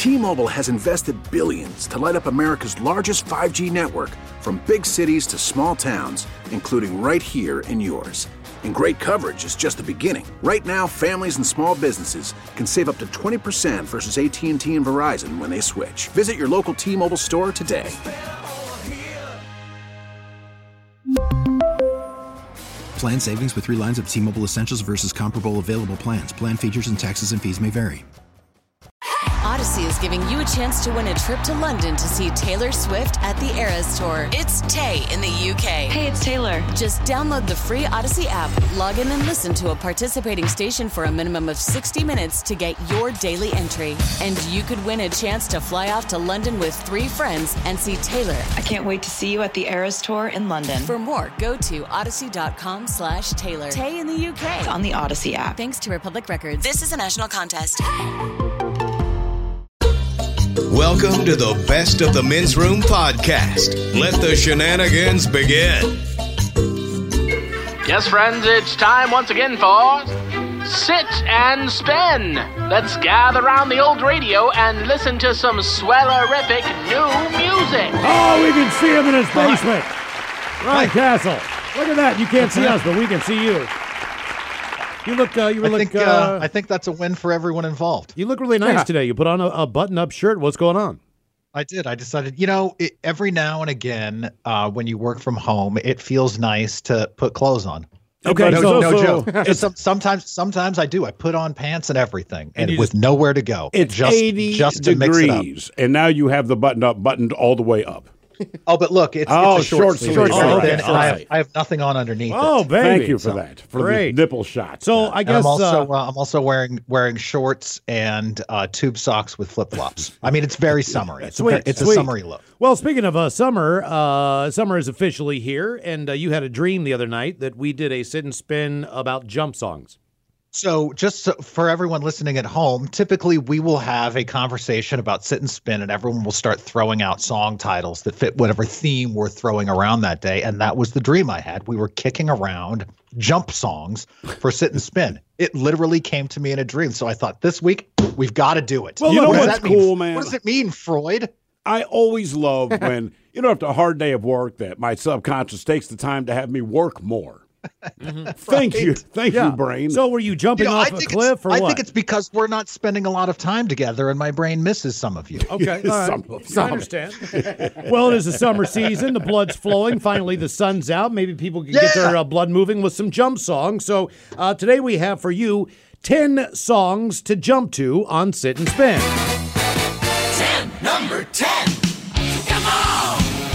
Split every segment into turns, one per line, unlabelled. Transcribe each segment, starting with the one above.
T-Mobile has invested billions to light up America's largest 5G network, from big cities to small towns, including right here in yours. And great coverage is just the beginning. Right now, families and small businesses can save up to 20% versus AT&T and Verizon when they switch. Visit your local T-Mobile store today.
Plan savings with 3 lines of T-Mobile Essentials versus comparable available plans. Plan features and taxes and fees may vary.
Odyssey is giving you a chance to win a trip to London to see Taylor Swift at the Eras Tour. It's Tay in the UK.
Hey, it's Taylor.
Just download the free Odyssey app, log in and listen to a participating station for a minimum of 60 minutes to get your daily entry. And you could win a chance to fly off to London with 3 friends and see Taylor.
I can't wait to see you at the Eras Tour in London.
For more, go to odyssey.com/Taylor. Tay in the UK.
It's on the Odyssey app.
Thanks to Republic Records. This is a national contest.
Welcome to the Best of the Men's Room podcast. Let the shenanigans begin.
Yes, friends, it's time once again for Sit and Spin. Let's gather around the old radio and listen to some swellerific new music.
Oh, we can see him in his basement. Ryan Castle. Look at that. You can't see us, but we can see you. You look.
I think that's a win for everyone involved.
You look really nice today. You put on a button-up shirt. What's going on?
I did. I decided, every now and again, when you work from home, it feels nice to put clothes on.
Okay,
no joke. Sometimes I do. I put on pants and everything, and with nowhere to go.
It's
just
80
just to mix
degrees, and now you have the button-up buttoned all the way up.
Oh, but look, it's a short sleeve.
Okay.
I have nothing on underneath.
Oh, baby!
Thank you for that. For the nipple shot.
So I guess
I'm also wearing shorts and tube socks with flip flops. I mean, it's very summery. It's a summery look.
Well, speaking of summer, summer is officially here, and you had a dream the other night that we did a sit and spin about jump songs.
So for everyone listening at home, typically we will have a conversation about sit and spin, and everyone will start throwing out song titles that fit whatever theme we're throwing around that day. And that was the dream I had. We were kicking around jump songs for sit and spin. It literally came to me in a dream. So I thought, this week, we've got to do it.
Well, you know what's cool, man?
What does it mean, Freud?
I always love when, after a hard day of work, that my subconscious takes the time to have me work more. Mm-hmm. Thank you, brain.
So were you jumping off a cliff or what?
I think it's because we're not spending a lot of time together, and my brain misses some of you.
Okay, all right. I understand. Well, it is the summer season. The blood's flowing. Finally, the sun's out. Maybe people can get their blood moving with some jump songs. So today we have for you 10 songs to jump to on Sit and Spin.
10, number 10. Come on!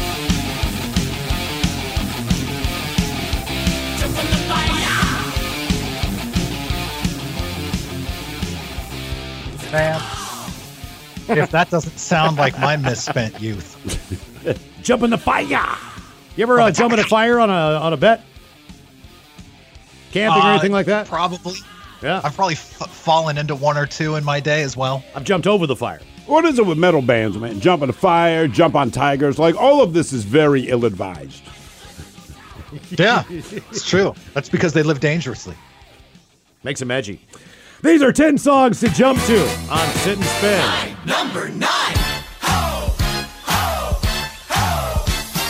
Man, if that doesn't sound like my misspent youth.
Jump in the fire. You ever jump in a fire on a bet? Camping or anything like that?
Probably.
Yeah.
I've probably fallen into one or two in my day as well.
I've jumped over the fire.
What is it with metal bands, man? Jump in a fire, jump on tigers. Like, all of this is very ill-advised.
Yeah, it's true. That's because they live dangerously.
Makes them edgy. These are 10 songs to jump to on Sit and Spin.
Number 9. Ho, ho, ho.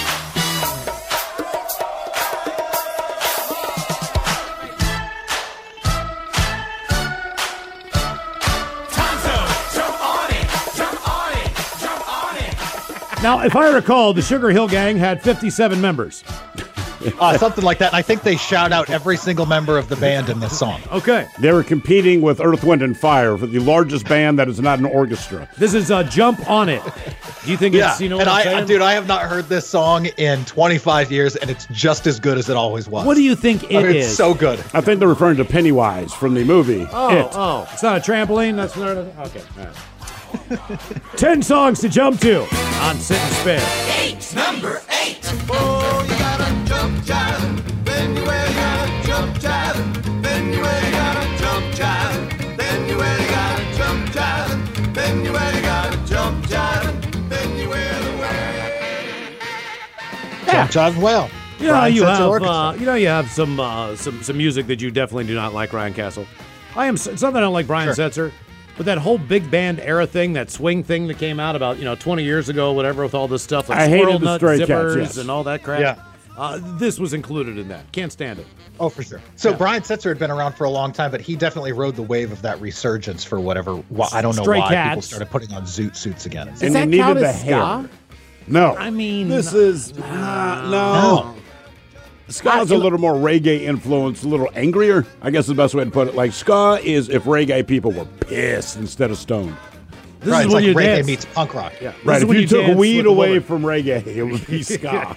Tonto, jump on it, jump on it, jump on it.
Now, if I recall, the Sugar Hill Gang had 57 members.
Something like that. I think they shout out every single member of the band in this song.
Okay.
They were competing with Earth, Wind, and Fire for the largest band that is not an orchestra.
This is Jump On It. Do you think it's, what I'm saying?
Dude, I have not heard this song in 25 years, and it's just as good as it always was.
What do you think it is?
It's so good.
I think they're referring to Pennywise from the movie It.
Oh, it's not a trampoline? That's not okay. All right. 10 songs to jump to on Sit and Spin.
Number 8. Oh, you gotta jump jive, then you really gotta jump jive, then you really gotta jump jive, then you really gotta jump jive, then you really gotta jump jive, then you really
Jump jive well.
You have some music that you definitely do not like, Ryan Castle. It's not that I don't like Brian Setzer. But that whole big band era thing, that swing thing that came out about 20 years ago, whatever, with all this stuff, like
I
Squirrel
hated the
Nut
Stray Cats,
Zippers
yes.
and all that crap.
Yeah.
This was included in that. Can't stand it.
Oh, for sure. So Brian Setzer had been around for a long time, but he definitely rode the wave of that resurgence for whatever. I don't know
Stray
why
Cats.
people started putting on zoot suits again.
And
Does
they
that
needed
count
the
as
hair.
ska?
No.
I mean,
this is no. Ska is a little more reggae influence, a little angrier, I guess is the best way to put it. Like, ska is if reggae people were pissed instead of stoned.
This
Right,
is
it's
when
like
you
reggae
dance.
meets punk rock.
Yeah.
Right,
This is
if
when
you took
dance
weed
with the
away
woman.
from reggae, it would be ska.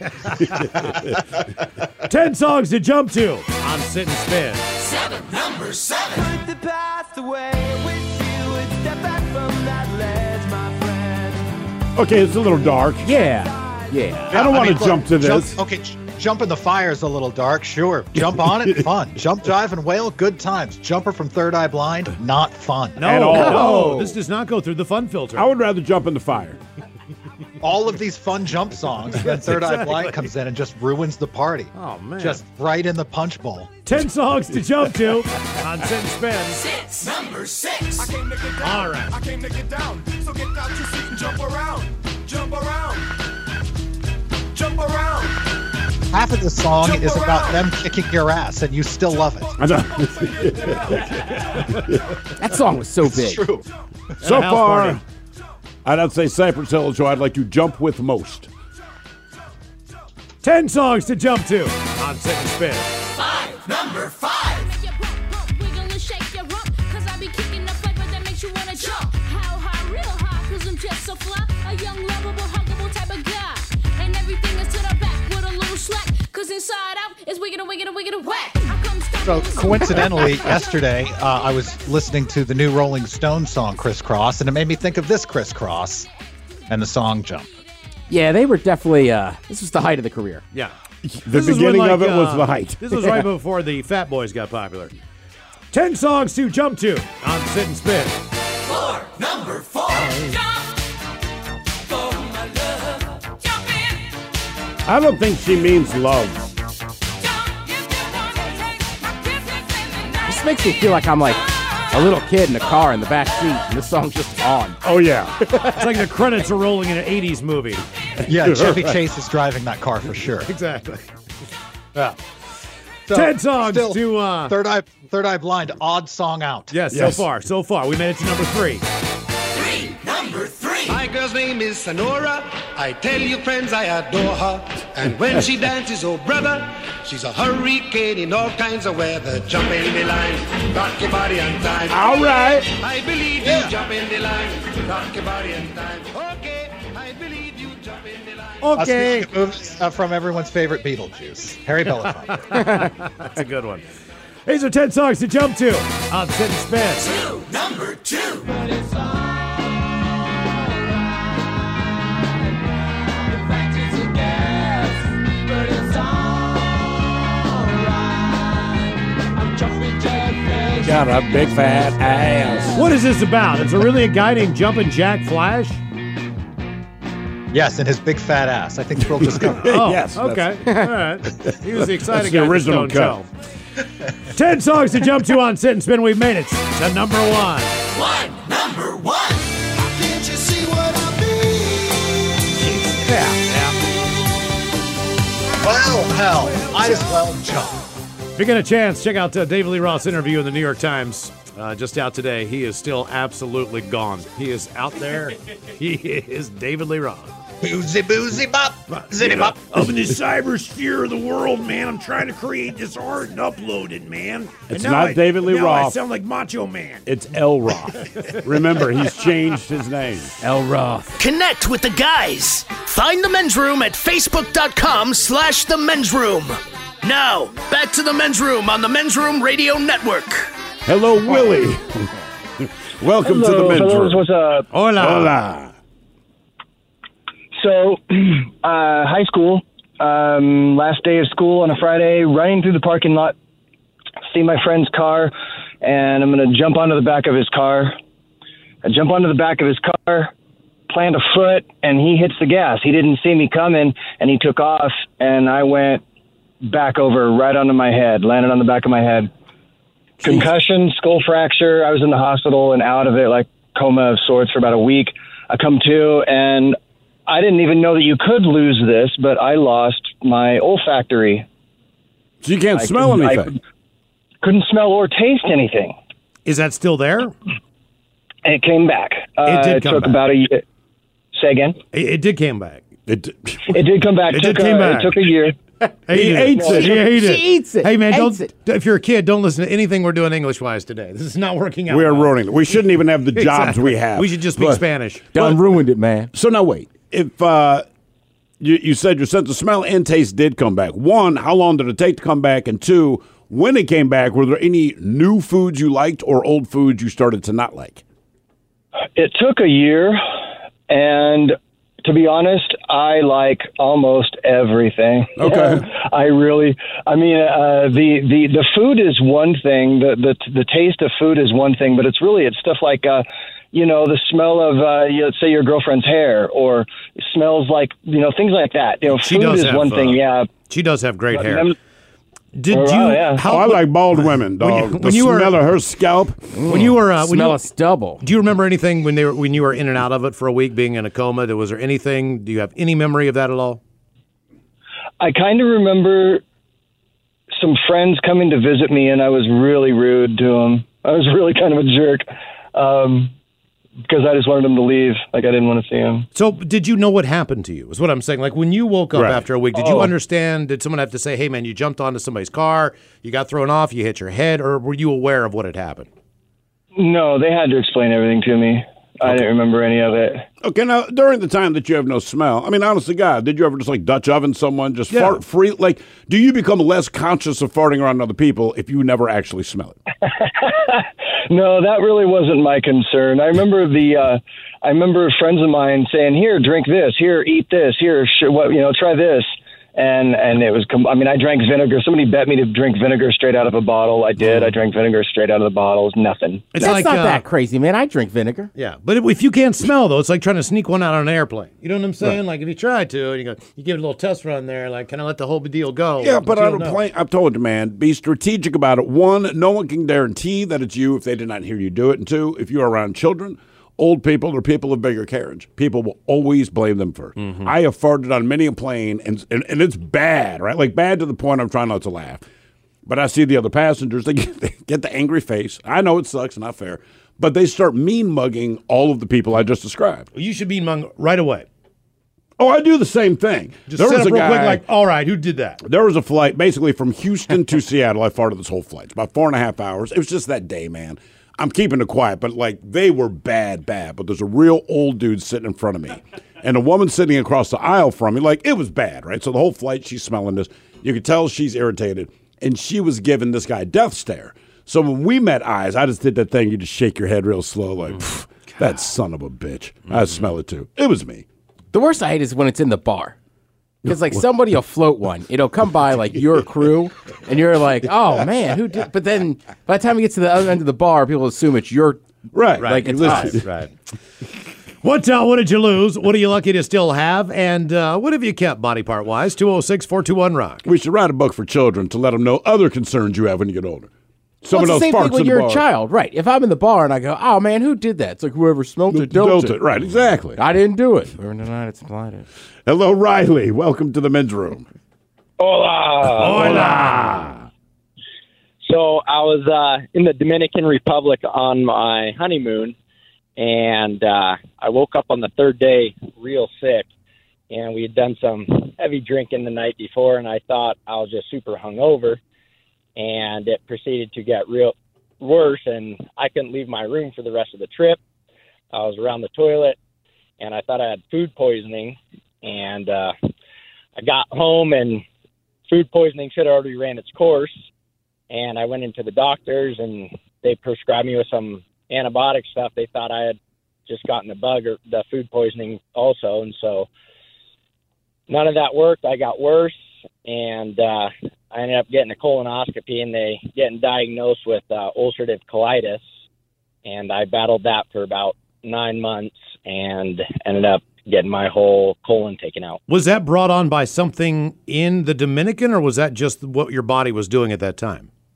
10 songs to jump to on Sit and Spin.
Number 7. The path away. Wish you would step back from that ledge, my friend.
Okay, it's a little dark.
Yeah.
I don't want to jump to this.
Jump in the fire is a little dark, sure. Jump on it, fun. Jump, jive, and wail, good times. Jumper from Third Eye Blind, not fun.
No,
At all.
no, this does not go through the fun filter.
I would rather jump in the fire.
All of these fun jump songs, then Third Eye Blind comes in and just ruins the party.
Oh, man.
Just right in the punch bowl.
10 songs to jump to on Sit and Spin.
Number 6. I came to get down.
All right.
I came to get down. So get out your seat and jump around. Jump around. Jump around.
Half of the song is about them kicking your ass, and you still love it.
I know.
That song was so big.
It's true.
So
house
far,
party.
I'd say Cypress Hill is who I'd like to jump with most.
10 songs to jump to on Sit and Spin.
Number 5.
So coincidentally, yesterday I was listening to the new Rolling Stones song "Crisscross," and it made me think of this "Crisscross" and the song "Jump."
Yeah, they were definitely. This was the height of the career.
Yeah.
The
This is
beginning
when,
of it was the height.
This was right before the Fat Boys got popular. 10 songs to jump to on Sit and Spin.
Number 4.
I don't think she means love.
This makes me feel like I'm like a little kid in a car in the back seat, and this song's just on.
Oh, yeah.
It's like the credits are rolling in an 80s movie.
Yeah, Chevy Chase is driving that car for sure.
Exactly.
Yeah. So,
10 songs
still,
to...
Third Eye Blind, odd song out.
Yes,
Yes.
so far. We made it to number 3.
Number 3.
My girl's name is Sonora. I tell you, friends, I adore her. And when she dances, oh brother, she's a hurricane in all kinds of weather. Jump in the line, rock your body on time.
All right.
I believe you. Jump in the line, rock your body on time. Okay, I believe you. Jump in the line.
Okay.
Speaking of movies, from everyone's favorite Beetlejuice, Harry Belafonte.
That's a good one. These are 10 songs to jump to on Sit and Spin.
Number 2.
Got a big fat ass.
What is this about? Is there really a guy named Jumpin' Jack Flash?
Yes, and his big fat ass. I think we'll discover.
Oh,
Yes,
okay. All right. He was the exciting
That's the
guy.
original
in Stone Cold. 10 songs to jump to on Sit and Spin. We've made it to number 1.
Number 1. Can't you see what I mean?
Well, hell, might as well jump.
If you get a chance, check out David Lee Roth's interview in the New York Times. Just out today. He is still absolutely gone. He is out there. He is David Lee Roth.
Boozy bop, zitty bop.
I'm in the cybersphere of the world, man. I'm trying to create this art and upload it, man.
It's not David Lee
now I
Roth.
sound like Macho Man.
It's El Roth. Remember, he's changed his name.
El Roth.
Connect with the guys. Find the men's room at facebook.com/the men's room. Now, back to the men's room on the Men's Room Radio Network.
Hello, Willie. Welcome to the men's room.
What's up?
Hola.
Hola.
So, high school, last day of school on a Friday, running through the parking lot, see my friend's car, and I'm going to jump onto the back of his car. I jump onto the back of his car, plant a foot, and he hits the gas. He didn't see me coming, and he took off, and I went back over right onto my head, landed on the back of my head. concussion, skull fracture. I was in the hospital and out of it, like coma of sorts, for about a week. I come to, and I didn't even know that you could lose this, but I lost my olfactory.
So you can't smell anything?
Couldn't smell or taste anything.
Is that still there?
It came back.
It
took about a year. Say again?
It did come back.
It did come back.
It took
a year.
He eats it.
She eats it.
Hey, man,
Hates it.
if you're a kid, don't listen to anything we're doing English-wise today. This is not working out.
We are
well.
ruining it. We shouldn't even have the jobs
Exactly.
we have.
We should just speak Spanish.
Done ruined it, man.
So now wait. If you said your sense of smell and taste did come back. One, how long did it take to come back? And two, when it came back, were there any new foods you liked or old foods you started to not like?
It took a year, and to be honest, I like almost everything.
Okay.
The food is one thing. The taste of food is one thing, but it's stuff like, the smell of, let's say your girlfriend's hair, or smells like, things like that. Food is one thing. Yeah.
She does have great hair.
I like bald women, dog. The smell of her scalp.
When you were
smell of stubble.
Do you remember anything when you were in and out of it for a week, being in a coma? Was there anything? Do you have any memory of that at all?
I kind of remember some friends coming to visit me, and I was really rude to them. I was really kind of a jerk. Because I just wanted him to leave. Like, I didn't want to see him.
So did you know what happened to you, is what I'm saying? Like, when you woke up after a week, did you understand? Did someone have to say, hey, man, you jumped onto somebody's car, you got thrown off, you hit your head, or were you aware of what had happened?
No, they had to explain everything to me. I didn't remember any of it.
Okay, now, during the time that you have no smell, I mean, honestly, God, did you ever just, like, Dutch oven someone, fart free? Like, do you become less conscious of farting around other people if you never actually smell it?
No, that really wasn't my concern. I remember friends of mine saying, "Here, drink this. Here, eat this. Here, try this." And it was. I drank vinegar. Somebody bet me to drink vinegar straight out of a bottle. I did. I drank vineger straight out of the bottle. It was nothing.
That's not that crazy, man. I drink vinegar.
Yeah, but if you can't smell, though, it's like trying to sneak one out on an airplane. You know what I'm saying?
Right.
Like, if you try to, and you give it a little test run there, like, can I let the whole deal go?
Yeah, but on a plane, I've told you, man, be strategic about it. One, no one can guarantee that it's you if they did not hear you do it. And two, if you're around children, old people, or people of bigger carriage, people will always blame them first. Mm-hmm. I have farted on many a plane, and it's bad, right? Like, bad to the point I'm trying not to laugh. But I see the other passengers, they get the angry face. I know it sucks, not fair. But they start mean-mugging all of the people I just described.
You should mean-mug right away.
Oh, I do the same thing.
Just there was a real quick, like, all right, who did that?
There was a flight basically from Houston to Seattle. I farted this whole flight. It's about 4.5 hours. It was just that day, man. I'm keeping it quiet, but, like, they were bad. But there's a real old dude sitting in front of me. And a woman sitting across the aisle from me, like, it was bad, right? So the whole flight, she's smelling this. You could tell she's irritated. And she was giving this guy a death stare. So when we met eyes, I just did that thing. You just shake your head real slow, like, that son of a bitch. I smell it, too. It was me.
The worst I hate is when it's in the bar. Because, like, somebody will float one. It'll come by, like, your crew, and you're like, oh, man, who did? But then by the time you get to the other end of the bar, people assume it's your.
Right.
Like, it's us.
Right. What did you lose? What are you lucky to still have? And what have you kept body part-wise? 206-421-ROCK.
We should write a book for children to let them know other concerns you have when you get older.
Well, it's the same thing when you're a child, right? If I'm in the bar and I go, oh, man, who did that? It's like whoever smelt it, dealt it.
Right, exactly.
I didn't do it. Or denied it, supplied it.
Hello, Riley. Welcome to the men's room.
Hola. So I was in the Dominican Republic on my honeymoon, and I woke up on the third day real sick, and we had done some heavy drinking the night before, and I thought I was just super hungover. And it proceeded to get real worse, and I couldn't leave my room for the rest of the trip. I was around the toilet, and I thought I had food poisoning. And I got home, and food poisoning should have already ran its course. And I went into the doctors, and they prescribed me with some antibiotic stuff. They thought I had just gotten the bug or the food poisoning also. And so none of that worked. I got worse, and I ended up getting a colonoscopy, and they getting diagnosed with ulcerative colitis, and I battled that for about 9 months and ended up getting my whole colon taken out.
Was that brought on by something in the Dominican, or was that just what your body was doing at that time?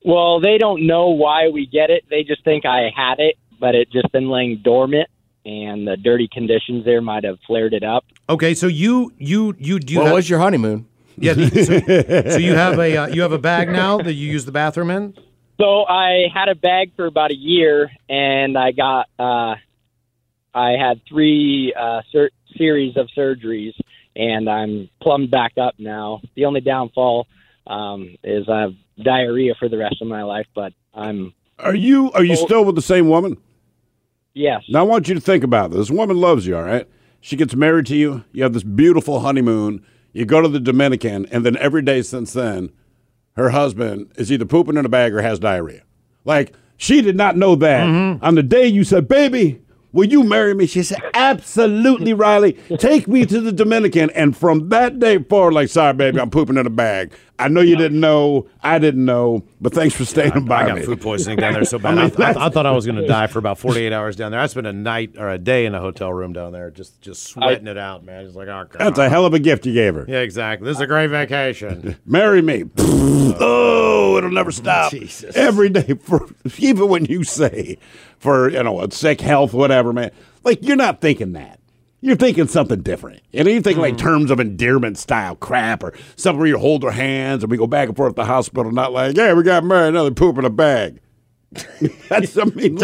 Well, they don't know why we get it. They just think I had it, but it just been laying dormant, and the dirty conditions there might have flared it up.
Okay, so you do.
What was your honeymoon?
Yeah, so you have a bag now that you use the bathroom in?
So I had a bag for about a year, and I got I had 3 series of surgeries, and I'm plumbed back up now. The only downfall is I have diarrhea for the rest of my life, but I'm.
Are you still with the same woman?
Yes.
Now I want you to think about this. This woman loves you, all right? She gets married to you. You have this beautiful honeymoon. You go to the Dominican, and then every day since then, her husband is either pooping in a bag or has diarrhea. Like, she did not know that. On the day you said, baby, will you marry me? She said, absolutely, Riley. Take me to the Dominican. And from that day forward, like, sorry, baby, I'm pooping in a bag. I know you didn't know. I didn't know. But thanks for staying by me.
I got food poisoning down there so bad. I thought I was going to die for about 48 hours down there. I spent a night or a day in a hotel room down there just sweating it out, man. It's like, oh, God.
That's a hell of a gift you gave her.
Yeah, exactly. This is a great vacation.
Marry me. Oh, it'll never stop.
Jesus.
Every day, even when you say for, a sick health, whatever, man. Like, you're not thinking that. You're thinking something different. And you think like terms of endearment style crap or something where you hold their hands and we go back and forth at the hospital, not like, hey, we got married, now they poop in a bag. That's,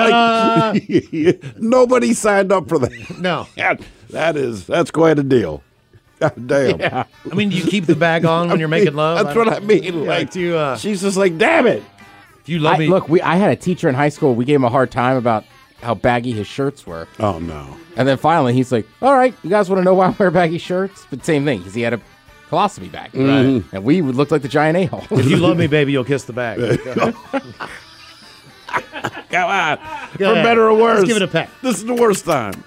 like, nobody signed up for that.
No.
That's quite a deal. God damn.
Yeah. I mean, do you keep the bag on when you're making love?
That's what I mean. Like, she's just like, damn it.
If you love me.
Look, I had a teacher in high school. We gave him a hard time about how baggy his shirts were.
Oh, no.
And then finally, he's like, all right, you guys want to know why I wear baggy shirts? But same thing, because he had a colostomy bag. Right? And we would look like the giant a-hole.
If you love me, baby, you'll kiss the bag.
Come on. For better or worse.
Let's give it a peck.
This is the worst time.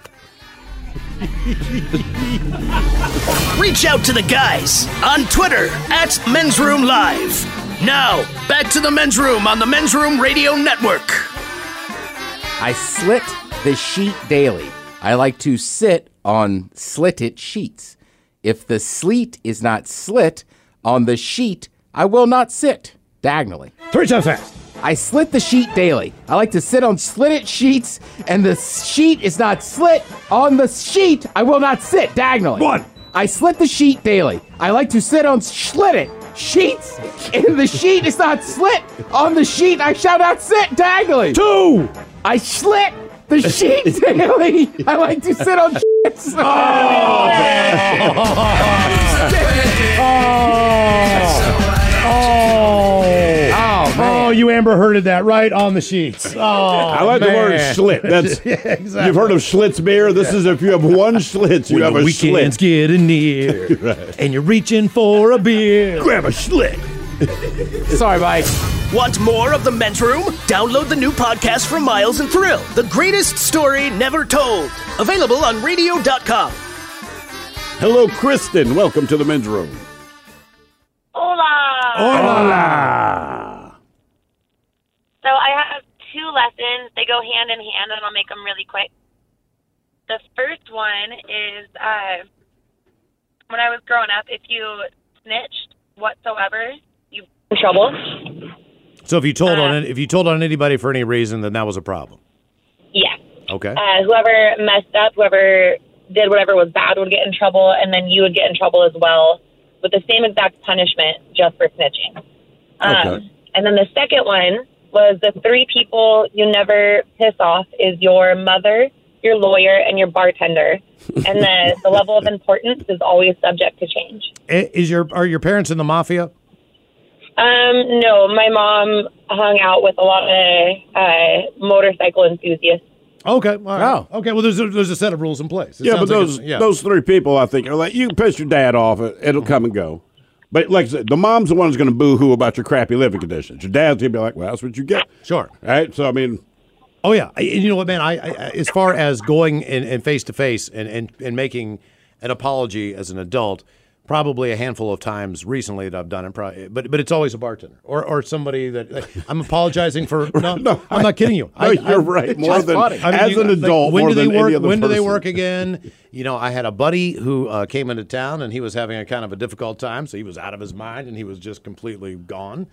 Reach out to the guys on Twitter at Men's Room Live. Now, back to the Men's Room on the Men's Room Radio Network.
I slit the sheet daily. I like to sit on slitted sheets. If the sleet is not slit on the sheet, I will not sit diagonally.
3 times fast.
I slit the sheet daily. I like to sit on slitted sheets, and the sheet is not slit on the sheet. I will not sit diagonally.
1.
I slit the sheet daily. I like to sit on slitted sheets, and the sheet is not slit on the sheet. I shall not sit diagonally.
2.
I slit the sheet daily. I like to sit on shits.
Oh, you Amber Hearded that right on the sheets. Oh,
I like the word schlit. That's
yeah, exactly.
You've heard of Schlitz beer. This is if you have one Schlitz, you have a
weekend's
Schlit.
getting near,
Right.
and you're reaching for a beer.
Grab a Schlit.
Sorry, Mike.
Want more of the Men's Room? Download the new podcast from Miles and Thrill, The Greatest Story Never Told. Available on radio.com.
Hello, Kristen. Welcome to the Men's Room.
Hola.
Hola.
So I have 2 lessons. They go hand in hand, and I'll make them really quick. The first one is when I was growing up, if you snitched whatsoever, you in trouble.
So if you told on anybody for any reason, then that was a problem.
Yeah.
Okay.
Whoever messed up, whoever did whatever was bad would get in trouble, and then you would get in trouble as well with the same exact punishment just for snitching.
Okay.
And then the second one was the 3 people you never piss off is your mother, your lawyer, and your bartender. And the level of importance is always subject to change.
Are your parents in the mafia?
No, my mom hung out with a lot of motorcycle enthusiasts.
Okay. All right. Oh. Okay. Well, there's a set of rules in place. It
Yeah, but
sounds
those 3 people, I think, are like, you can piss your dad off. It'll come and go. But like I said, the mom's the one who's going to boo-hoo about your crappy living conditions. Your dad's going to be like, well, that's what you get.
Sure.
Right? So, I mean.
Oh, yeah. You know what, man? I as far as going and face-to-face and making an apology as an adult, probably a handful of times recently that I've done it. But it's always a bartender or somebody that I'm apologizing for. No, I'm not kidding you.
You're right. More than as an adult.
When
more
do they
than
work?
any other
When do they
person.
work again? You know, I had a buddy who came into town and he was having a kind of a difficult time, so he was out of his mind and he was just completely gone.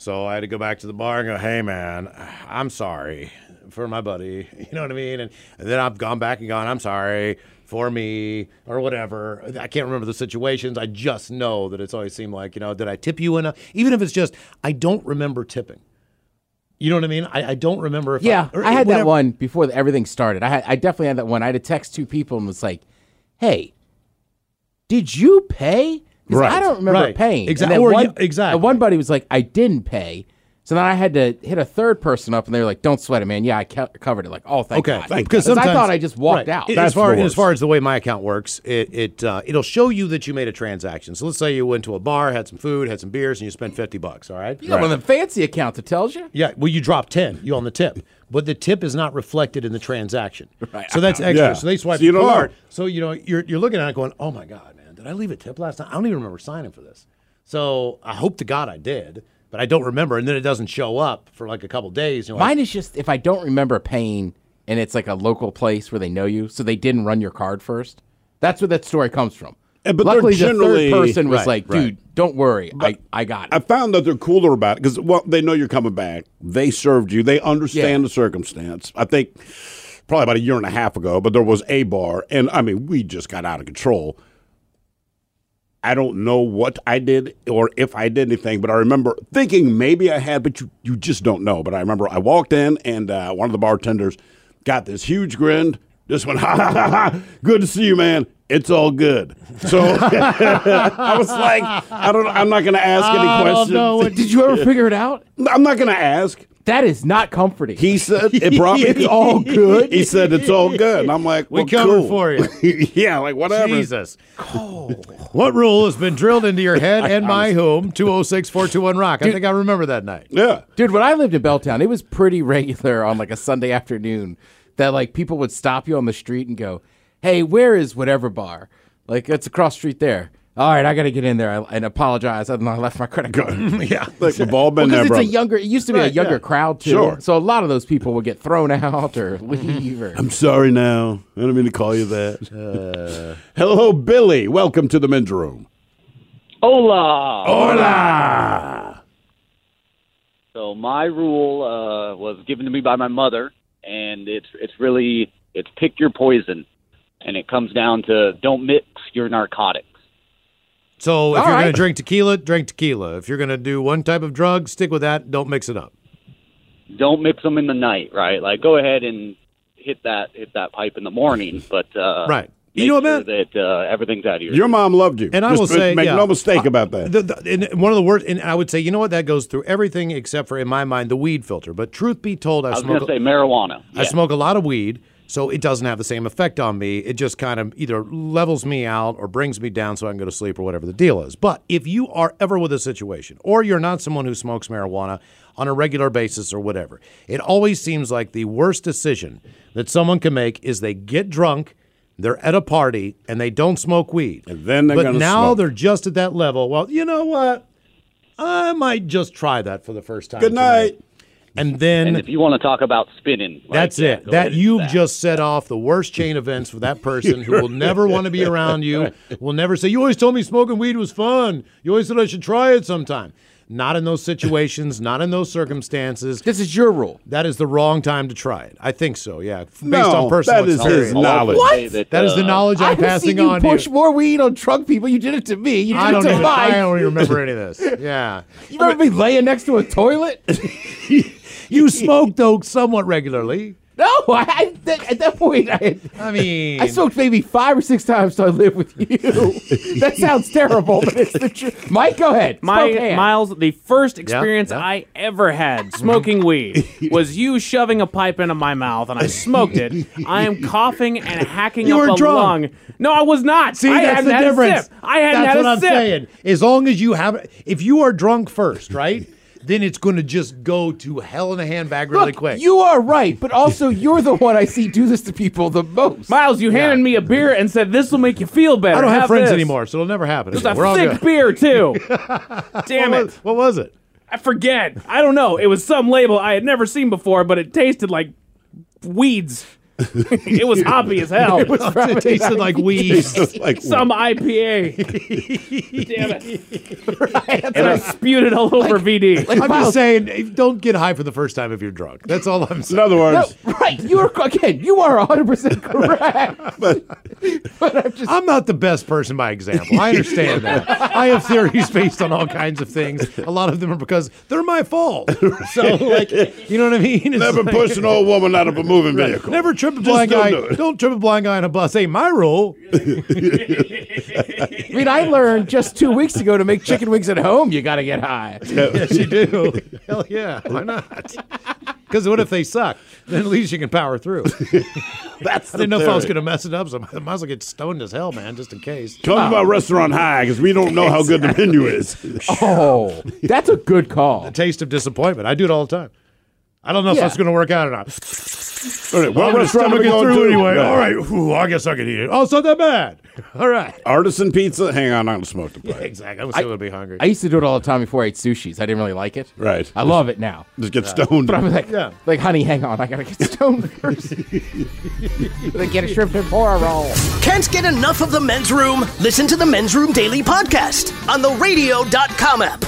So I had to go back to the bar and go, hey, man, I'm sorry for my buddy. You know what I mean? And then I've gone back and gone, I'm sorry for me or whatever. I can't remember the situations. I just know that it's always seemed like, did I tip you enough? Even if it's just, I don't remember tipping. You know what I mean? I don't remember if
I had that one before everything started. I definitely had that one. I had to text 2 people and was like, hey, did you pay? Because I don't remember paying.
Exactly.
And one buddy was like, I didn't pay. So then I had to hit a third person up, and they were like, don't sweat it, man. Yeah, I covered it. Like, oh, thank God.
Because
I thought I just walked out.
As far as the way my account works, it'll show you that you made a transaction. So let's say you went to a bar, had some food, had some beers, and you spent $50, all right?
You got one of the fancy accounts that tells you.
Yeah, well, you drop 10. You on the tip. But the tip is not reflected in the transaction. Right. So that's extra. Yeah. So they swipe your card. So, you're looking at it going, oh, my God, man, did I leave a tip last night? I don't even remember signing for this. So I hope to God I did. But I don't remember, and then it doesn't show up for like a couple days.
Mine is just if I don't remember paying, and it's like a local place where they know you, so they didn't run your card first. That's where that story comes from.
But
luckily, the third person was like, dude, don't worry, I got it.
I found that they're cooler about it because they know you're coming back. They served you. They understand the circumstance. I think probably about a year and a half ago, but there was a bar, and I mean, we just got out of control. I don't know what I did or if I did anything, but I remember thinking maybe I had, but you just don't know. But I remember I walked in, and one of the bartenders got this huge grin, just went, ha, ha, ha, ha, good to see you, man. It's all good. So I was like, I'm not going to ask any questions.
Did you ever figure it out?
I'm not going to ask.
That is not comforting.
He said it brought me.
It's all good.
He said it's all good. And I'm like,
we covered for you.
Yeah, like whatever.
Jesus. What rule has been drilled into your head and my home? 206-421-ROCK. I think I remember that night.
Yeah.
Dude, when I lived in Belltown, it was pretty regular on like a Sunday afternoon that like people would stop you on the street and go, hey, where is whatever bar? Like, it's across the street there. All right, I got to get in there and apologize. I left my credit card.
Yeah.
Like, we've all been there,
brother. It used to be a younger crowd, too.
Sure.
So a lot of those people would get thrown out or leave.
I'm sorry now. I don't mean to call you that. Hello, Billy. Welcome to the men's room.
Hola.
Hola.
So my rule was given to me by my mother, and it's pick your poison. And it comes down to don't mix your narcotics.
So if you're going to drink tequila, drink tequila. If you're going to do one type of drug, stick with that. Don't mix it up.
Don't mix them in the night, right? Like, go ahead and hit that pipe in the morning, but
right.
You know what, man? That everything's out of
your mom loved you,
and I will say,
make no mistake about that.
And one of the worst, and I would say, you know what, that goes through everything except for, in my mind, the weed filter. But truth be told,
I was going to say marijuana.
I smoke a lot of weed. So it doesn't have the same effect on me. It just kind of either levels me out or brings me down so I can go to sleep or whatever the deal is. But if you are ever with a situation, or you're not someone who smokes marijuana on a regular basis or whatever, it always seems like the worst decision that someone can make is they get drunk, they're at a party, and they don't smoke weed.
And then they're going to smoke.
But now they're just at that level. Well, you know what? I might just try that for the first time.
Good night.
Tonight. And if
you want to talk about spinning,
that's it. That you've just set off the worst chain events for that person who will never want to be around you, will never say, you always told me smoking weed was fun. You always said I should try it sometime. Not in those situations, not in those circumstances.
This is your rule.
That is the wrong time to try it. I think so, yeah. Based on personal
that is his knowledge.
What?
That is the knowledge I'm passing on
you push more weed on drunk people. You did it to me. You did
I don't
it to Mike.
I don't even remember any of this. Yeah.
You remember me laying next to a toilet?
You smoke, though, somewhat regularly.
No, at that point, I smoked maybe 5 or 6 times till I lived with you. That sounds terrible, but it's the truth. Mike, go ahead.
Miles, the first experience I ever had smoking weed was you shoving a pipe into my mouth, and I smoked it. I am coughing and hacking up a lung. No, I was not.
See, that's the difference.
I hadn't had a sip.
That's what I'm saying. As long as you have, if you are drunk first, right? Then it's going to just go to hell in a handbag really quick.
You are right, but also you're the one I see do this to people the most.
Miles, you handed me a beer and said, this will make you feel better.
I don't have friends
this.
anymore, so it'll never happen.
It was a thick beer, too. Damn it.
What was it?
I forget. I don't know. It was some label I had never seen before, but it tasted like weeds. It was hoppy as hell.
It tasted like weed.
Some IPA. Damn it. And I spewed it all over VD.
I'm just saying, don't get high for the first time if you're drunk. That's all I'm saying.
In other words,
Right, you are 100% correct. But
I'm not the best person by example. I understand that. I have theories based on all kinds of things. A lot of them are because they're my fault. So, like, you know what I mean? It's
never
like,
push an old woman out of a moving vehicle.
Never trip a
Just
blind guy.
don't do it.
Don't trip a blind guy on a bus. Ain't my rule.
I mean, I learned just 2 weeks ago to make chicken wings at home, you got to get high.
Yes, you do. Hell yeah. Why not? Because what if they suck? Then at least you can power through. I didn't know if I was going to mess it up, so I might as well get stoned as hell, man, just in case.
Talk about restaurant high, because we don't know how good the menu is.
Oh, that's a good call.
The taste of disappointment. I do it all the time. I don't know if that's going to work out or not.
All right,
Well,
what restaurant are we going to?
anyway.
Right.
All right. Ooh, I guess I can eat it. Oh, it's not that bad. All right.
Artisan pizza? Hang on, I'm going to smoke the pipe.
Yeah, exactly. I'm still going to be hungry.
I used to do it all the time before I ate sushis. I didn't really like it.
Right.
I love it now.
Just get stoned.
But I was like, honey, hang on. I got to get stoned first. They get a shrimp and pour roll.
Can't get enough of the Men's Room? Listen to the Men's Room Daily Podcast on the radio.com app.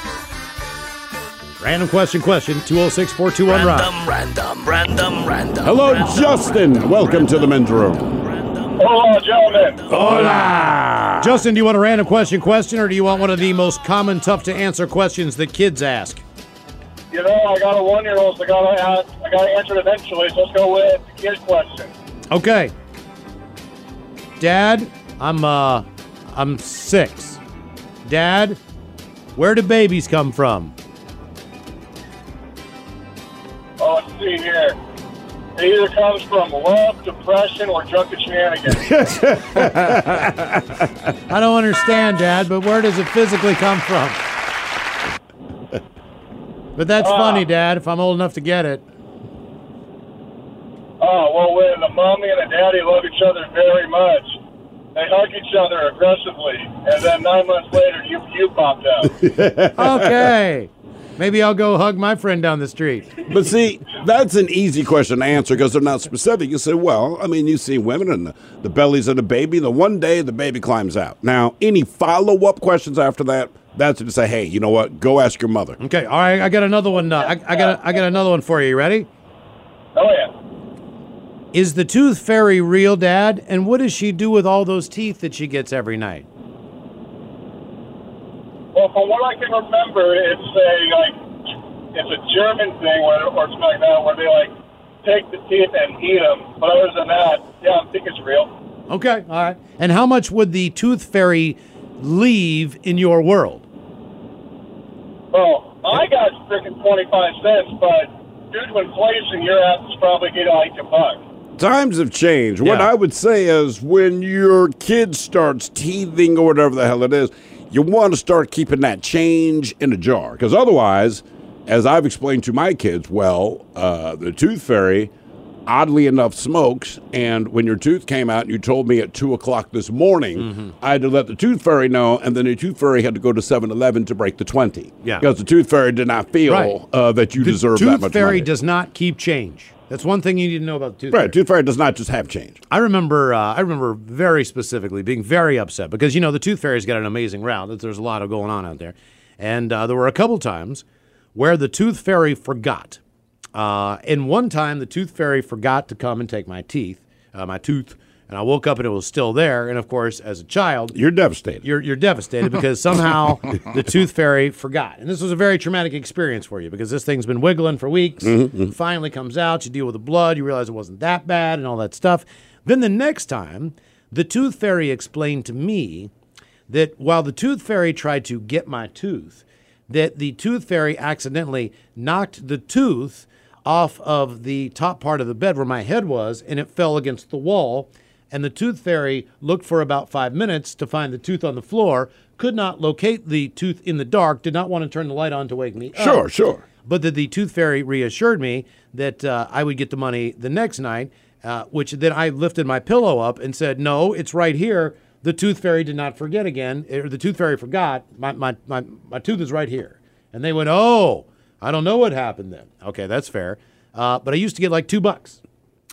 Random question, 206-421-ROCK.
Random.
Hello, Justin. Welcome to the men's room.
Hello, gentlemen.
Hola.
Justin, do you want a random question, or do you want one of the most common, tough-to-answer questions that kids ask?
You know, I got a 1-year-old, so I got to answer it eventually, so let's go with the kid question.
Okay. Dad, I'm 6. Dad, where do babies come from?
Oh, let's see here. It either comes from love, depression, or drunken shenanigans.
I don't understand, Dad, but where does it physically come from? But that's funny, Dad, if I'm old enough to get it.
Oh, well, when the mommy and the daddy love each other very much, they hug each other aggressively, and then 9 months later, you popped out.
Okay. Maybe I'll go hug my friend down the street.
But see, that's an easy question to answer because they're not specific. You say, well, I mean, you see women and the bellies of the baby. The one day the baby climbs out. Now, any follow-up questions after that, that's to say, hey, you know what? Go ask your mother.
Okay, all right, I got another one. I got another one for you. You ready?
Oh, yeah.
Is the tooth fairy real, Dad? And what does she do with all those teeth that she gets every night?
Well, from what I can remember, it's a German thing or something like that, where they take the teeth and eat them. But other than that, yeah, I think it's real.
Okay, all right. And how much would the tooth fairy leave in your world?
Well, I got freaking 25 cents, but due to inflation, your ass is probably getting like $1.
Times have changed. What
Yeah.
I would say is when your kid starts teething or whatever the hell it is, you want to start keeping that change in a jar. Because otherwise, as I've explained to my kids, the tooth fairy, oddly enough, smokes. And when your tooth came out and you told me at 2 o'clock this morning, I had to let the tooth fairy know. And then the tooth fairy had to go to 7-Eleven to break the 20.
Yeah.
Because the tooth fairy did not feel that you deserve that much money.
Tooth fairy does not keep change. That's one thing you need to know about the tooth fairy.
Right, tooth fairy does not just have change.
I remember very specifically being very upset because, the tooth fairy's got an amazing route. There's a lot of going on out there. And there were a couple times where the tooth fairy forgot. And one time the tooth fairy forgot to come and take my tooth. And I woke up and it was still there. And of course, as a child,
you're devastated.
You're devastated because somehow the tooth fairy forgot. And this was a very traumatic experience for you because this thing's been wiggling for weeks. Finally comes out. You deal with the blood. You realize it wasn't that bad and all that stuff. Then the next time, the tooth fairy explained to me that while the tooth fairy tried to get my tooth, that the tooth fairy accidentally knocked the tooth off of the top part of the bed where my head was, and it fell against the wall. And the tooth fairy looked for about 5 minutes to find the tooth on the floor, could not locate the tooth in the dark, did not want to turn the light on to wake me up.
Sure.
But that the tooth fairy reassured me that I would get the money the next night, which then I lifted my pillow up and said, no, it's right here. The tooth fairy did not forget again, or the tooth fairy forgot. My tooth is right here. And they went, oh, I don't know what happened then. Okay, that's fair. But I used to get like $2.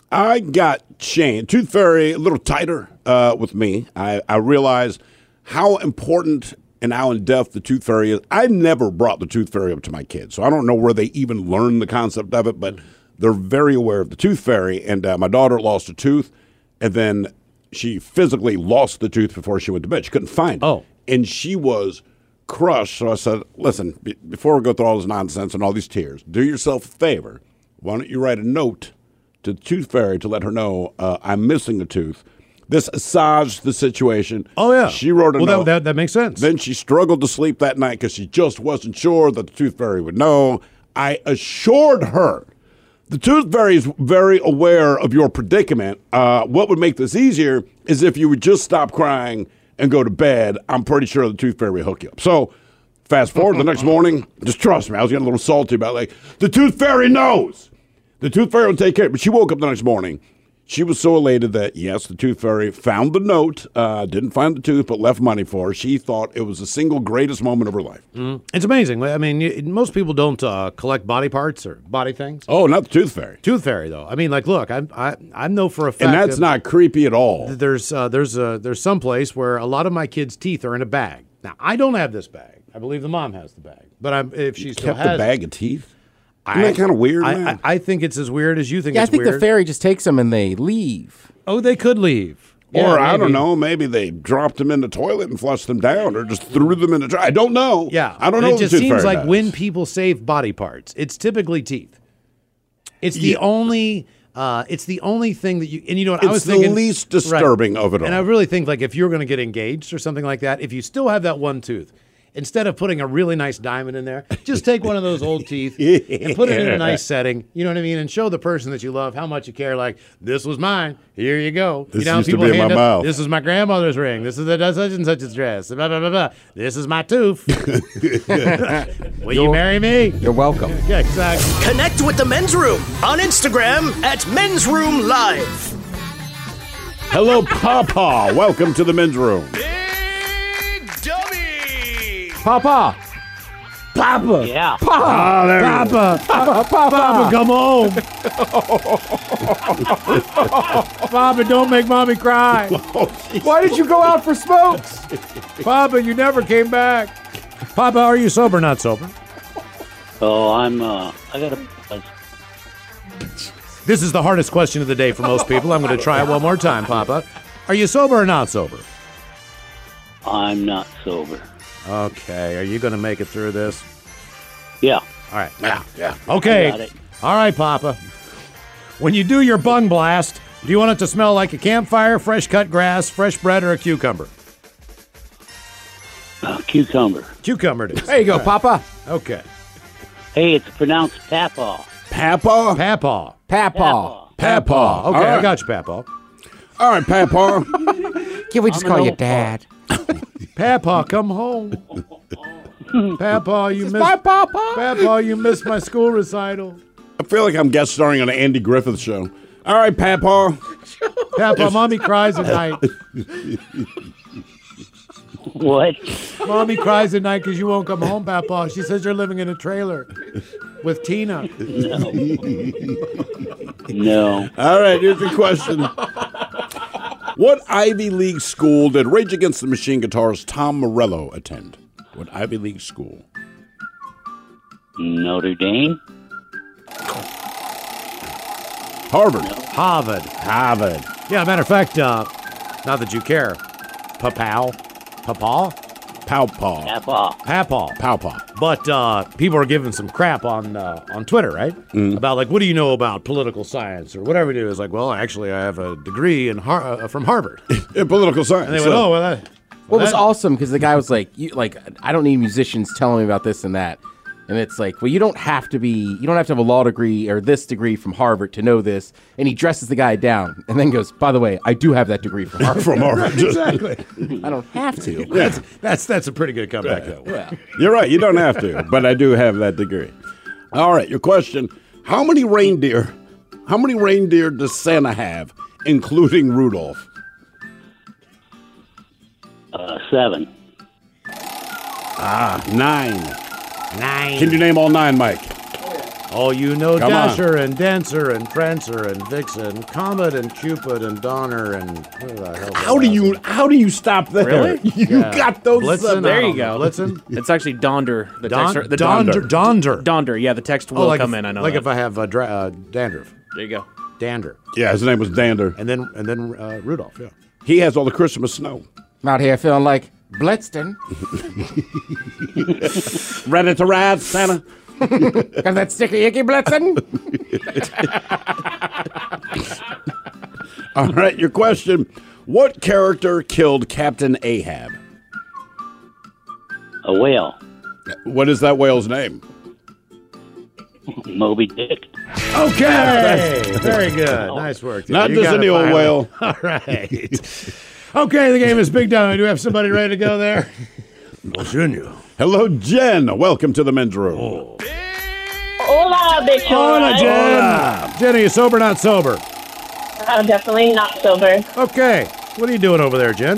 I got changed. Tooth Fairy a little tighter with me. I realized how important and how in depth the Tooth Fairy is. I never brought the Tooth Fairy up to my kids, so I don't know where they even learned the concept of it, but they're very aware of the Tooth Fairy. And my daughter lost a tooth, and then she physically lost the tooth before she went to bed. She couldn't find it. Oh. And she was crushed. So I said, listen, before we go through all this nonsense and all these tears, do yourself a favor. Why don't you write a note to the Tooth Fairy to let her know I'm missing a tooth. This assuaged the situation.
Oh, yeah.
She wrote a note.
That makes sense.
Then she struggled to sleep that night because she just wasn't sure that the Tooth Fairy would know. I assured her the Tooth Fairy is very aware of your predicament. What would make this easier is if you would just stop crying and go to bed. I'm pretty sure the Tooth Fairy will hook you up. So fast forward the next morning, just trust me, I was getting a little salty about the Tooth Fairy knows. The Tooth Fairy will take care of it. But she woke up the next morning. She was so elated that, yes, the Tooth Fairy found the note, didn't find the tooth, but left money for her. She thought it was the single greatest moment of her life.
It's amazing. I mean, most people don't collect body parts or body things.
Oh, not the Tooth Fairy.
Tooth Fairy, though. I mean, look, I know for a fact.
And that's not creepy at all.
There's some place where a lot of my kids' teeth are in a bag. Now, I don't have this bag. I believe the mom has the bag. But if she still has
kept the bag of teeth? Isn't that kind of weird, man?
I think it's as weird as you think
Yeah,
it's
I think
weird.
the fairy just takes them and they leave.
Oh, they could leave.
Or, I don't know, maybe they dropped them in the toilet and flushed them down or just threw them in the trash. I don't know.
Yeah.
I don't know
It
what
just
the Tooth
seems
Fairy
like
does.
when people save body parts, it's typically teeth. It's the only... it's the only thing that you... And you know what I was
It's the
thinking?
least disturbing of it all.
And I really think, if you're going to get engaged or something like that, if you still have that one tooth, instead of putting a really nice diamond in there, just take one of those old teeth and put it in a nice setting. You know what I mean? And show the person that you love how much you care. Like, this was mine. Here you go.
This
you know,
used to
people
be in my
hand up,
mouth.
This is my grandmother's ring. This is such and such a dress. Blah, blah, blah, blah. This is my tooth. Will you marry me?
You're welcome.
Yeah, exactly.
Connect with the Men's Room on Instagram at Men's Room Live.
Hello, Papa. Welcome to the Men's Room.
Papa.
Papa.
Yeah.
Papa.
there
Papa. Papa, come home. Papa, don't make mommy cry.
Why did you go out for smokes?
Papa, you never came back. Papa, are you sober or not sober?
Oh, I got a.
This is the hardest question of the day for most people. I'm going to try it one more time, Papa. Are you sober or not sober?
I'm not sober.
Okay. Are you going to make it through this?
Yeah.
All right.
Yeah.
Okay.
I got it.
All right, Papa. When you do your bung blast, do you want it to smell like a campfire, fresh cut grass, fresh bread, or a cucumber?
Cucumber.
Cucumber it is.
There you go, Papa.
Okay.
Hey, it's pronounced Papa.
Papa?
Papa.
Papa.
Papa.
Okay,
All right.
I got you, Papa.
All right, Papa.
Can we just call you Dad?
Papa, come home. Papa, you missed
my Papa.
Papa, you missed my school recital.
I feel like I'm guest starring on an Andy Griffith show. All right, Papa.
Papa, mommy cries at night.
What?
Mommy cries at night because you won't come home, Papa. She says you're living in a trailer with Tina.
No.
All right, here's the question. What Ivy League school did Rage Against the Machine guitarist Tom Morello attend? What Ivy League school?
Notre Dame?
Harvard.
Harvard. Yeah, matter of fact, not that you care. Papa?
Pawpaw.
Papa.
But people are giving some crap on Twitter, right? About what do you know about political science or whatever it is? Like, well, actually, I have a degree from Harvard
in political science.
And they went, oh, well,
Well, it was awesome because the guy was like, I don't need musicians telling me about this and that. And it's like, well, you don't have to have a law degree or this degree from Harvard to know this. And he dresses the guy down and then goes, by the way, I do have that degree from Harvard.
From Harvard.
Exactly.
I don't have to.
Yeah. That's a pretty good comeback, though.
Yeah.
You're right. You don't have to, but I do have that degree. All right. Your question: How many reindeer does Santa have, including Rudolph?
7.
9. Can you name all 9, Mike?
Oh, you know
Come
Dasher and Dancer and Prancer and Vixen, Comet and Cupid and Donner and what the hell?
How do you stop there?
Really?
You got those.
Blitzen,
There you go.
Blitzen.
It's actually Donder. The text, the
Donder.
Donder. Yeah, the text will
like
come
if,
in. I know.
Like
that.
if I have dandruff.
There you go.
Dander.
Yeah, his name was Dander.
And then Rudolph. Yeah.
He has all the Christmas snow.
I'm out here feeling like Blitzen.
Ready to ride, Santa?
Got that sticky icky Blitzen?
All right, your question. What character killed Captain Ahab?
A whale.
What is that whale's name?
Moby Dick.
Okay. Very good. Nice work.
Not
You
just
got
any
it
old
finally.
whale.
All right. Okay, the game is Big Dummy. Do we have somebody ready to go there? Junior.
Hello, Jen. Welcome to the men's room.
Hola, bitch.
Hola, Jen. Jen, are you sober or not sober?
Definitely not sober.
Okay. What are you doing over there, Jen?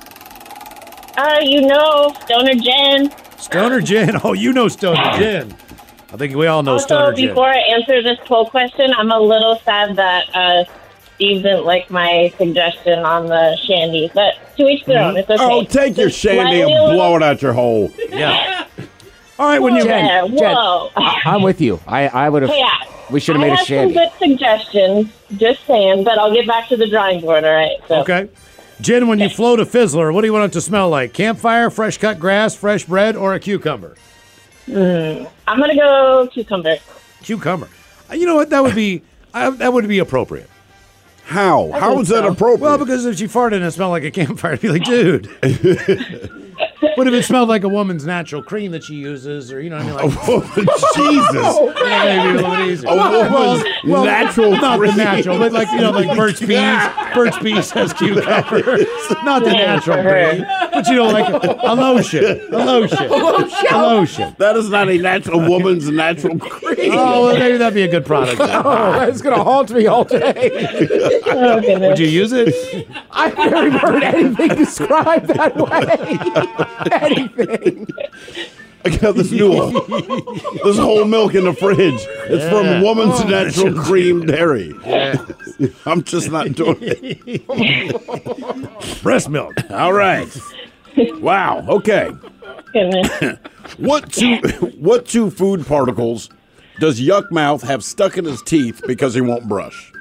You know, Stoner Jen.
Stoner Jen. Oh, you know Stoner Jen. I think we all know
Also,
Stoner Jen.
before I answer this poll question, I'm a little sad that Steve didn't like my suggestion on the shandy. But to each their own. It's okay.
Oh, take your shandy and blow it out your hole.
Yeah. All right, when you
Jen,
Jen,
whoa.
I'm with you. I would have.
Hey,
We should have made
I
a
have
shandy.
some good suggestions. Just saying, but I'll get back to the drawing board. All right. So.
Okay. Jen, when you float a Fizzler, what do you want it to smell like? Campfire, fresh cut grass, fresh bread, or a cucumber?
I'm gonna go cucumber.
Cucumber. You know what? That would be appropriate.
How?
I
How
think
is that
so.
appropriate?
Well, because if she farted and it smelled like a campfire, I'd be like, dude. What if it smelled like a woman's natural cream that she uses, or you know what I mean? Like,
Jesus.
Yeah, maybe a little bit easier.
A woman's natural
not
cream.
the natural, but like like Burt's Bees. Burt's Bees has cucumber. Not the natural cream, but like a lotion.
That is not a natural woman's natural cream.
Oh, well, maybe that'd be a good product.
Oh, that's gonna haunt me all day.
Would you use it?
I've never heard anything described that way. Anything.
I got this this whole milk in the fridge. It's from Woman's Natural Cream Dairy.
Yeah.
I'm just not doing it.
Breast milk.
All right. Wow. Okay. What two food particles does Yuck Mouth have stuck in his teeth because he won't brush?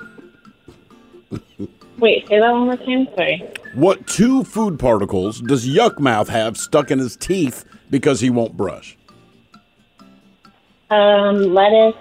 Wait, say that one more time. Sorry.
What two food particles does Yuck Mouth have stuck in his teeth because he won't brush?
Lettuce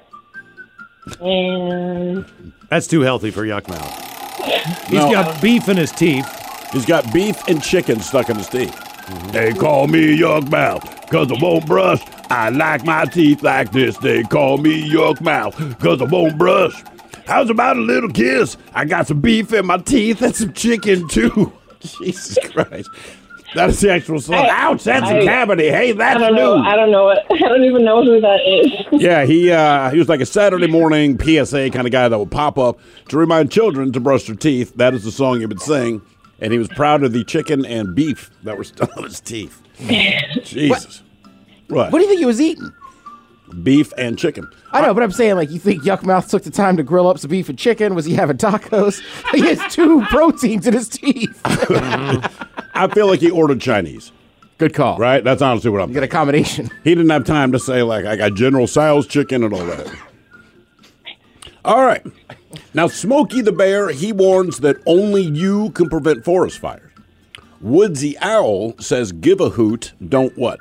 and
That's too healthy for Yuck Mouth.
He's got beef in his teeth.
He's got beef and chicken stuck in his teeth. They call me Yuck Mouth because I won't brush. I like my teeth like this. They call me Yuck Mouth because I won't brush. How's about a little kiss? I got some beef in my teeth and some chicken too. Jesus Christ. That is the actual song. Ouch, that's a cavity. Hey, that's
I don't know.
new.
I don't know what. I don't even know who that is.
Yeah, he was like a Saturday morning PSA kind of guy that would pop up to remind children to brush their teeth. That is the song he would sing. And he was proud of the chicken and beef that were still in his teeth. Jesus. What?
What do you think he was eating?
Beef and chicken.
I know, but I'm saying, like, you think Yuck Mouth took the time to grill up some beef and chicken? Was he having tacos? He has two proteins in his teeth.
I feel like he ordered Chinese.
Good call.
Right? That's honestly what I'm
You get a combination.
He didn't have time to say, like, I got General Tso's chicken and all that. All right. Now, Smokey the Bear, he warns that only you can prevent forest fires. Woodsy Owl says, give a hoot, don't what?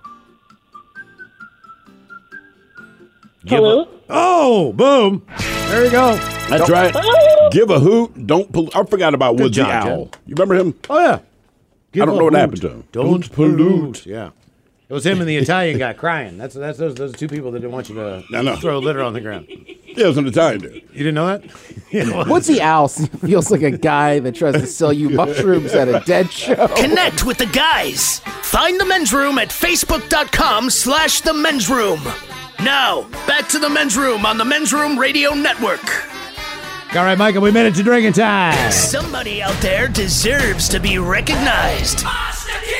Hello?
Oh, boom. There you go.
That's right. Give a hoot, don't pollute. I forgot about
Good
Woodsy
job,
Owl.
Jen.
You remember him?
Oh, yeah.
I don't know what happened to him.
Don't pollute. Yeah. It was him and the Italian guy crying. That's those two people that didn't want you to throw litter on the ground.
Yeah, it was an Italian dude.
You didn't know that? Yeah.
Woodsy Owl feels like a guy that tries to sell you mushrooms at a dead show.
Connect with the guys. Find the men's room at facebook.com/the men's room. Now, back to the men's room on the Men's Room Radio Network.
All right, Michael, we made it to drinking time.
Somebody out there deserves to be recognized.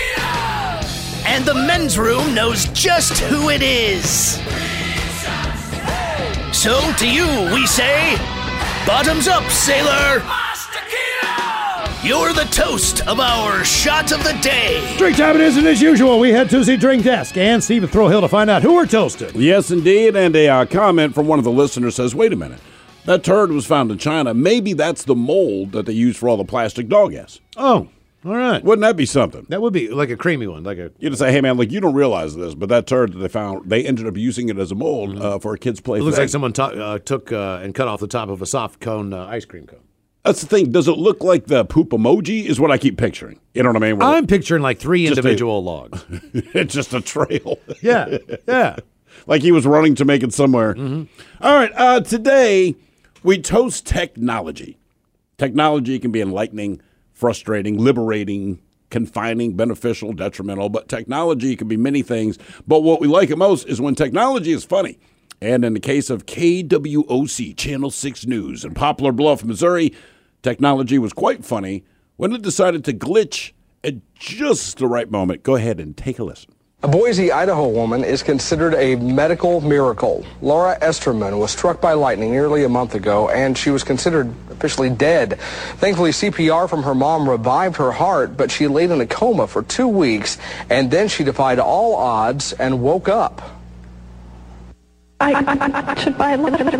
And the men's room knows just who it is. So to you, we say, bottoms up, sailor. You're the toast of our shot of the day.
Drink time it is, and as usual, we head to the drink desk and Stephen Throwhill to find out who we're toasting.
Yes, indeed. And a comment from one of the listeners says, wait a minute. That turd was found in China. Maybe that's the mold that they use for all the plastic dog ass.
Oh, all right.
Wouldn't that be something?
That would be like a creamy one.
You just say, hey, man, you don't realize this, but that turd that they found, they ended up using it as a mold for a kid's play.
It looks like someone took and cut off the top of a soft cone ice cream cone.
That's the thing. Does it look like the poop emoji is what I keep picturing? You know what I mean?
I'm picturing like 3 individual logs.
It's just a trail.
Yeah, yeah.
Like he was running to make it somewhere.
Mm-hmm.
All right, today we toast technology. Technology can be enlightening, frustrating, liberating, confining, beneficial, detrimental, but technology can be many things. But what we like it most is when technology is funny. And in the case of KWOC, Channel 6 News in Poplar Bluff, Missouri, technology was quite funny when it decided to glitch at just the right moment. Go ahead and take a listen.
A Boise, Idaho woman is considered a medical miracle. Laura Esterman was struck by lightning nearly a month ago, and she was considered officially dead. Thankfully, CPR from her mom revived her heart, but she laid in a coma for 2 weeks, and then she defied all odds and woke up.
I should buy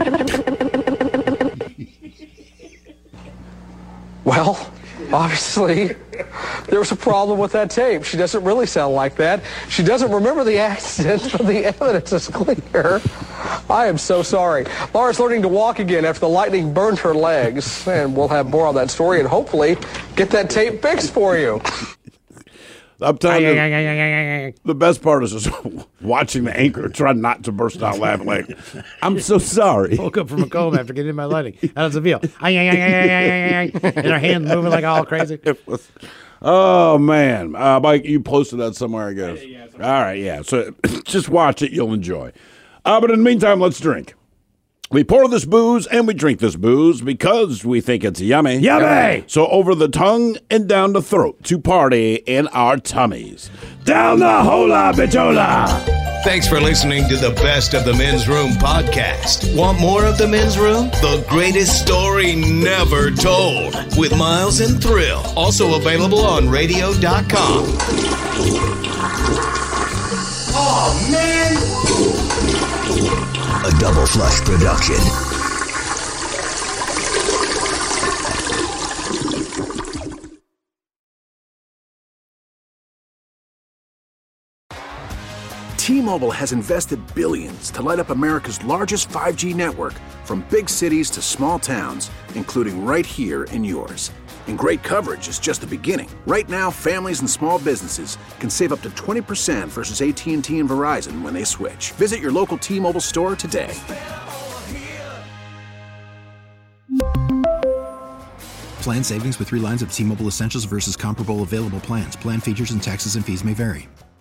Well, obviously, there was a problem with that tape. She doesn't really sound like that. She doesn't remember the accident, but the evidence is clear. I am so sorry. Laura's learning to walk again after the lightning burned her legs, and we'll have more on that story and hopefully get that tape fixed for you.
I'm telling you, the best part is just watching the anchor try not to burst out laughing like, I'm so sorry.
Woke up from a coma after getting in my lightning. How does it feel? And her hands moving like all crazy.
Oh, man. Mike, you posted that somewhere, I guess. Yeah, all right, yeah. So just watch it. You'll enjoy. But in the meantime, let's drink. We pour this booze and we drink this booze because we think it's yummy.
Yummy!
So over the tongue and down the throat to party in our tummies.
Down the hola bichola!
Thanks for listening to the Best of the Men's Room podcast. Want more of the Men's Room? The greatest story never told with Miles and Thrill. Also available on radio.com.
Oh, man!
A Double Flush production.
T-Mobile has invested billions to light up America's largest 5G network, from big cities to small towns, including right here in yours. And great coverage is just the beginning. Right now, families and small businesses can save up to 20% versus AT&T and Verizon when they switch. Visit your local T-Mobile store today.
Plan savings with 3 lines of T-Mobile Essentials versus comparable available plans. Plan features and taxes and fees may vary.